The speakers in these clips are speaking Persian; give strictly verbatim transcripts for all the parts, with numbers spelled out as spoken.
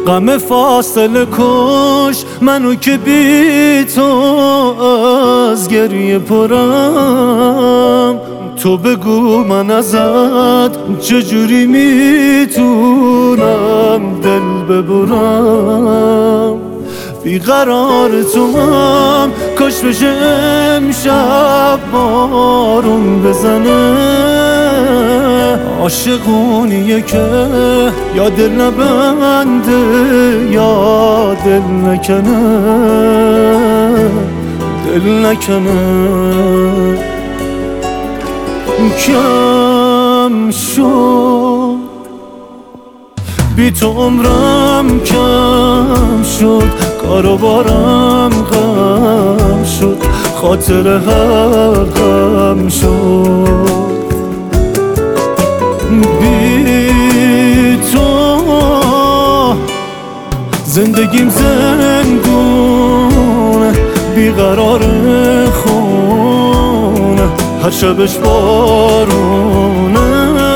غم فاصله کش منو که بی تو از گریه پرم. تو بگو من ازت چجوری میتونم دل ببرم. بیقرار تو هم کاش بشه امشب بارون بزنه. عاشقونیه که یا دل نبنده یا دل نکنه، دل نکنه. کم شد بی تو عمرم، کم شد کار و بارم غم شد، خاطر هر غم شد. بی تو زندگیم زندونه، بیقرار خونه، هر شبش بارونه.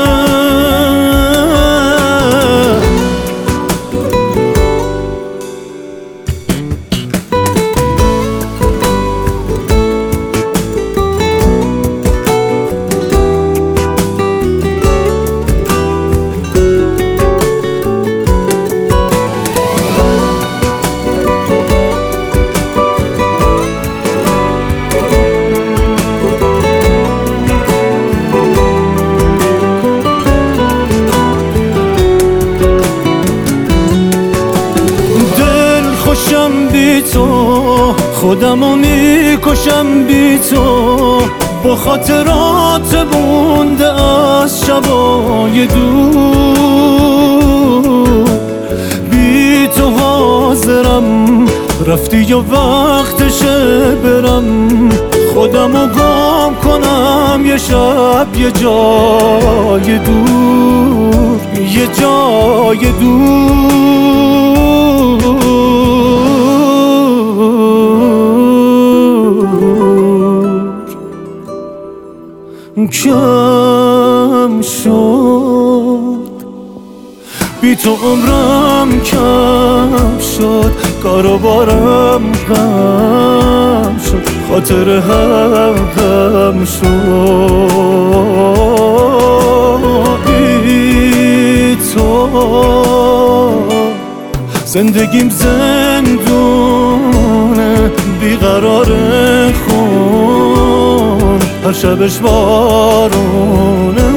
بی تو خودمو میکشم، بی تو با خاطرات مونده از شبای دور. بی تو حاضرم رفتی و وقتشه برم، خودمو گم کنم یه شب یه جای دور، یه جای دور. کم شد بی تو عمرم، کم شد کار و بارم غم شد، خاطر هم غم شد. بی تو زندگیم زندونه، بیقرار خون، هر شبش بارونه.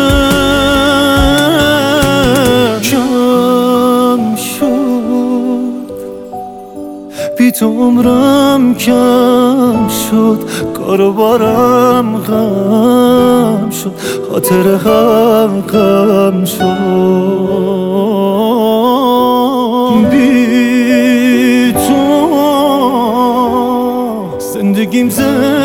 کم شد بی تو عمرم، کم شد کار و بارم غم شد، خاطر هم غم شد. بی تو زندگیم زندونه،